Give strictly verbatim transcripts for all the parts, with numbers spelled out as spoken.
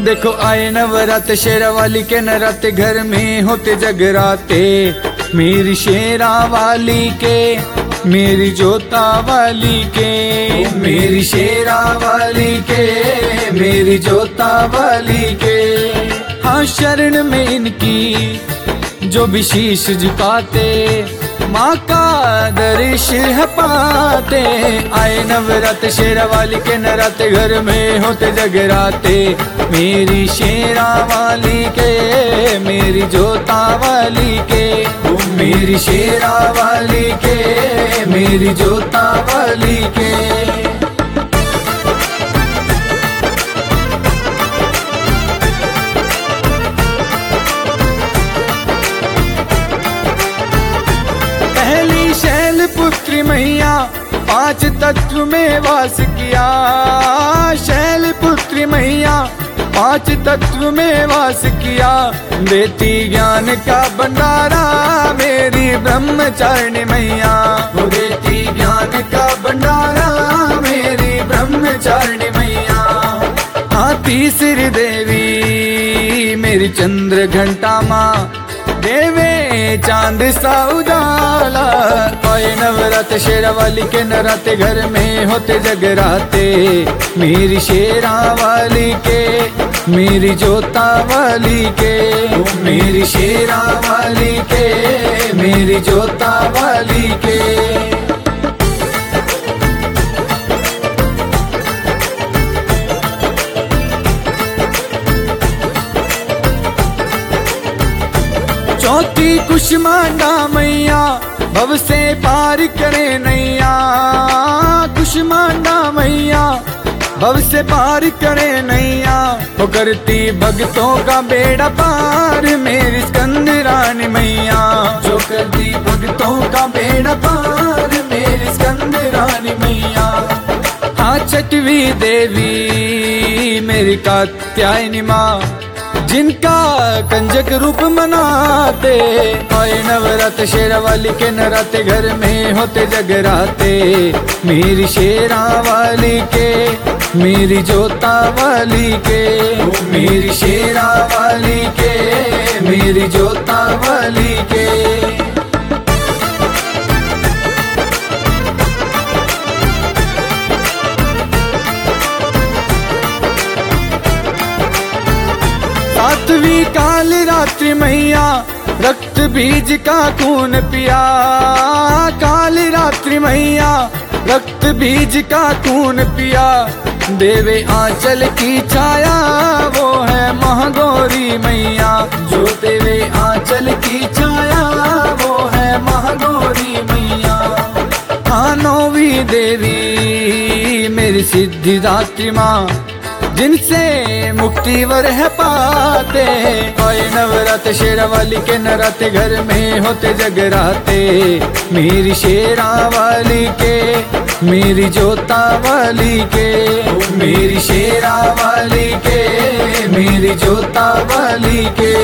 देखो आए नवरात शेरा वाली के नराते, घर में होते जगराते। मेरी शेरा वाली के, मेरी जोता वाली के, मेरी शेरा वाली के, मेरी जोता वाली के। हाँ शरण में इनकी जो भी शीश झुकाते, माँ का दर्शन है पाते। आए नवरात शेरा वाली के नराते, घर में होते जगराते। मेरी शेरा वाली के, मेरी जोता वाली के, मेरी शेरा वाली के, मेरी जोता वाली के। पुत्री मैया पांच तत्व में वास किया। शैल पुत्री मैया पांच तत्व में वास किया। देती ज्ञान का भंडारा मेरी ब्रह्मचारिणी मैया, वो देती ज्ञान का भंडारा मेरी ब्रह्मचारिणी मैया। हाँ तीसरी देवी मेरी चंद्र घंटा माँ, देवे चांद सा उजाला। आए नवरात शेरा वाली के नराते, घर में होते जगराते। मेरी शेरा वाली के, मेरी जोता वाली के, मेरी शेरा वाली के, मेरी जोता वाली के। चौथी कुष्मांडा मैया, भव से पार करे नैया। कुष्मांडा मैया भव से पार करे नैया, वो करती भक्तों का बेड़ा पार मेरी स्कंद रानी मैया। जो करती भक्तों का बेड़ा पार मेरी स्कंद रानी मैया। हाँ छठवीं देवी मेरी कात्यायनी माँ, जिनका कंजक रूप मनाते। आए नवरात शेरा वाली के नराते, घर में होते जगराते। मेरी शेरा वाली के, मेरी जोता वाली के, मेरी शेरा वाली के, मेरी जोता वाली के। सातवीं काल रात्रि मैया, रक्त बीज का खून पिया। काल रात्रि मैया, रक्त बीज का खून पिया। देवे आंचल की छाया, वो है महागौरी मैया। जो देवे आंचल की छाया, वो है महागौरी मैया। हाँ नौवीं देवी मेरी सिद्धिदात्री माँ, जिनसे मुक्ति वर है पाते। आए नवरात शेरा वाली के नराते, घर में होते जगराते। मेरी शेरा वाली के, मेरी जोता वाली के, मेरी शेरा वाली के, मेरी जोता वाली के।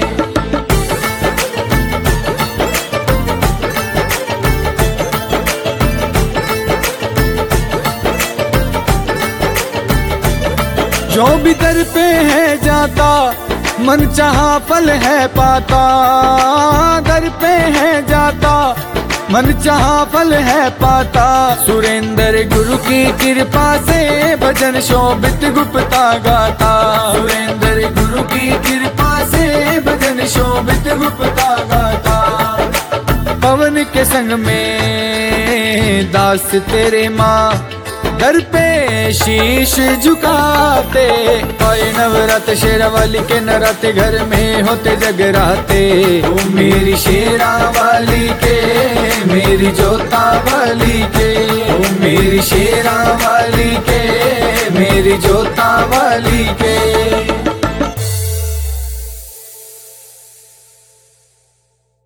जो भी दर पे है जाता, मन चाहा फल है पाता। दर पे है जाता, मन चाहा फल है पाता। सुरेंद्र गुरु की कृपा से भजन शोभित गुप्ता गाता। सुरेंद्र गुरु की कृपा से भजन शोभित गुप्ता गाता। पवन के संग में दास तेरे माँ, दर पे शीश झुकाते। आए नवरात शेरा वाली के नराते, घर में होते जगराते। मेरी शेरा वाली के, मेरी जोता वाली के, मेरी शेरा वाली के, मेरी जोता वाली के।